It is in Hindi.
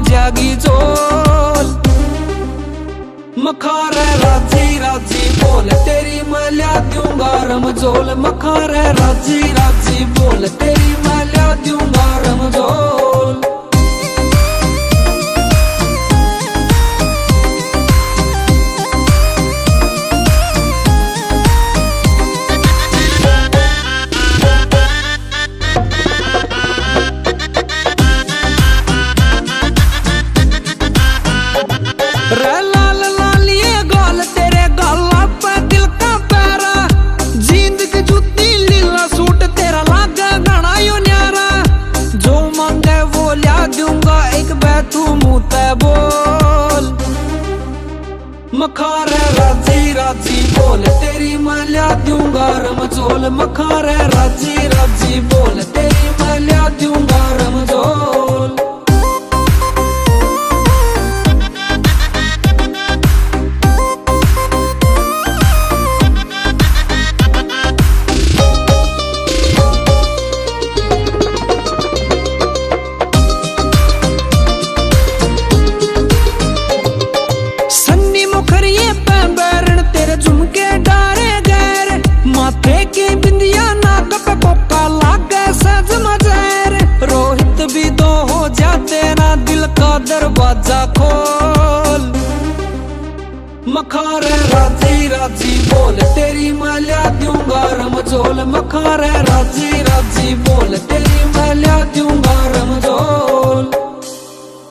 जागी झोल। मखारे राजी राजी बोल तेरी मैं ला दूंगा रमझोल। मखारे राजी राजी बोल तेरी मैं ला दूंगा रमझोल। मखारे राजी राजी बोल तेरी मैं ला दूंगा रमझोल। मखारे राजी राजी बोल तेरी मैं ला दूंगा रमझोल। झुमके डारे गैर माथे की बिंदिया नाक पे कोका लागे सज मजैर। रोहित भी दो हो जाते ना दिल का दरवाजा खोल। मखारे राजी राजी बोल तेरी मैं ला दूंगा रमझोल। मखारे राजी